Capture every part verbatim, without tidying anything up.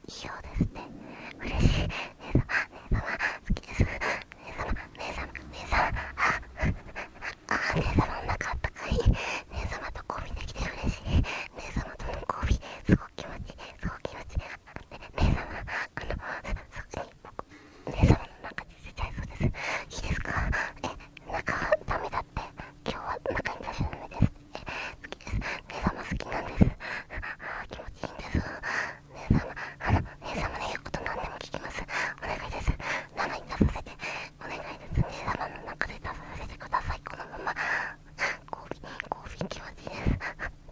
そうですね。嬉しい。姉様、姉様、好きです。姉様、姉様、姉様、あ、あ、姉様の中あったかい。姉様と交尾できて嬉しい。姉様との交尾、すごく気持ちいい。すごく気持ちいい。姉様、あの、そこに僕、姉様の中で出ちゃいそうです。いいですか？え、中はダメだって。今日は中に出しちゃダメです。え、好きです。姉様好きなんです。あ、気持ちいいんです。姉様、あの、姉様の言うこと何でも聞きます。お願いです。中に出させて。お願いです。姉様の中で出させてください。このまま。交尾、交尾気持ちいいです。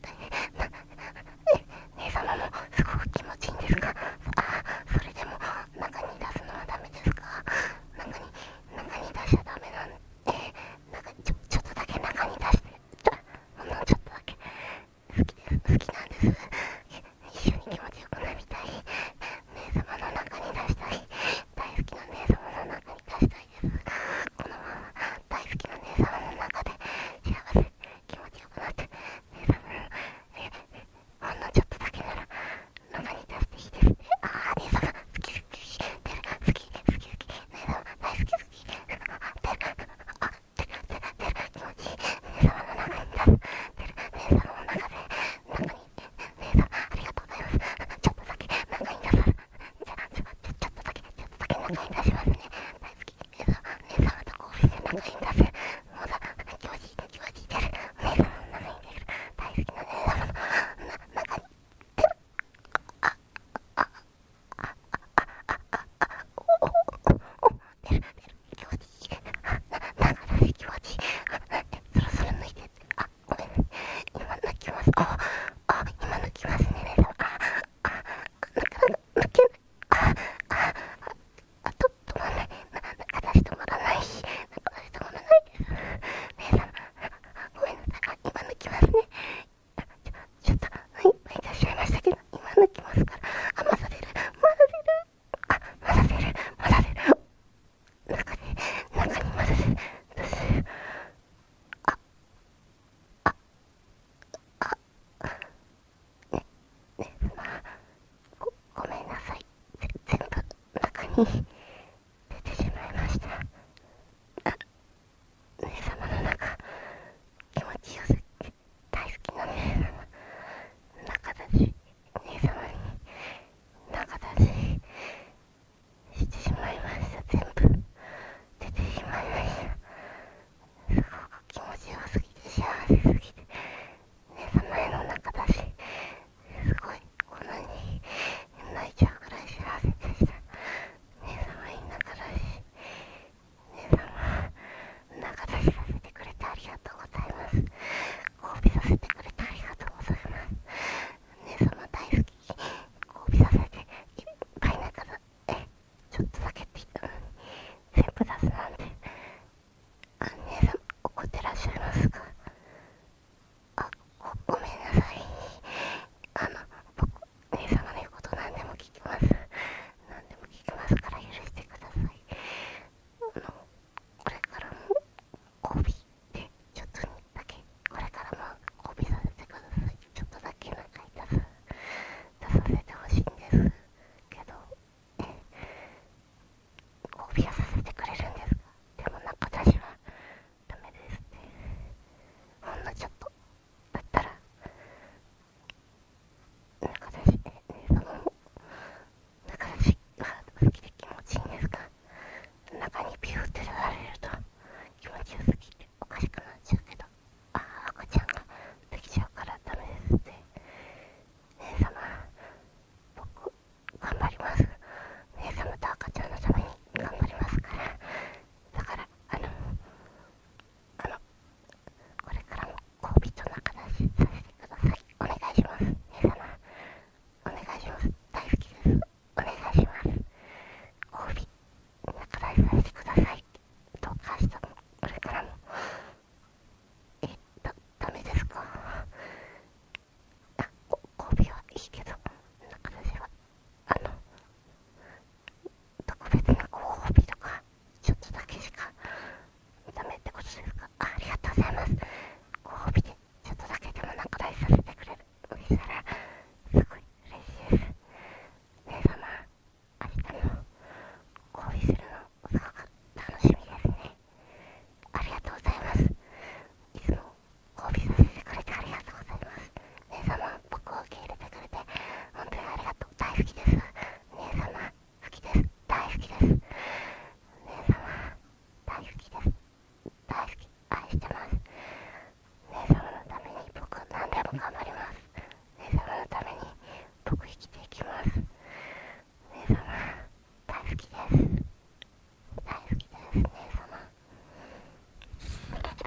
え、姉様もすごく気持ちいいんですか？あ、それでも中に出すのはダメですか？中に、中に出しちゃダメなんで、中にちょ、ちょっとだけ中に出して、ちょ、ほんのちょっとだけ。好きです。好きなんです。一緒に気持ちよくなりたい。姉様の中に出したい。大好きな姉様の中に出したいです。このまま大好きな姉様の中で幸せ、気持ちよくなって、姉様の、え、ほんのちょっとだけなら中に出していいですね。あー、姉様好き好き、出る、好き好き好き、姉様大好き好き、出る、あ、出る、出る、出る、気持ちいい。姉様の中に出す、出る、姉様の中で、中に、姉様ありがとうございます。ちょっとだけ中に出す。じゃあ、ちょ、ちょ、ちょっとだけ、ちょっとだけ中に出しますね。大好き、姉様、姉様と交尾して中に出す。もうだ、気持ちいい、気持ちいい、出る、姉様の中に出る、大好きな姉様のな中に出る。出る、出る、気持ちいい。な、なんか出し気持ちいい。そろそろ抜いてって。あ、ごめん。今抜きます。あ、あ、今抜きますね、姉様。あ、あ、なかなか抜けない。あ、あ、あ、と、止まらない。な、なんか出し止まらないし、なんか出し止まらないです。姉様、ごめんなさい。あ、今抜きますね。ちょ、ちょっと、いっぱい出しちゃいましたけど、今抜きますから。あ、まだ出る。まだ出る。あ、まだ出る。まだ出る。中で、中にまだ出る。出す。あ、あ、あ、ね、ね、まあ、ご、ごめんなさい。ぜ、全部、中に出てしまいました。あ、姉様の中、気持ちよすぎて、大好きな姉様。中だし、姉様に、中だし。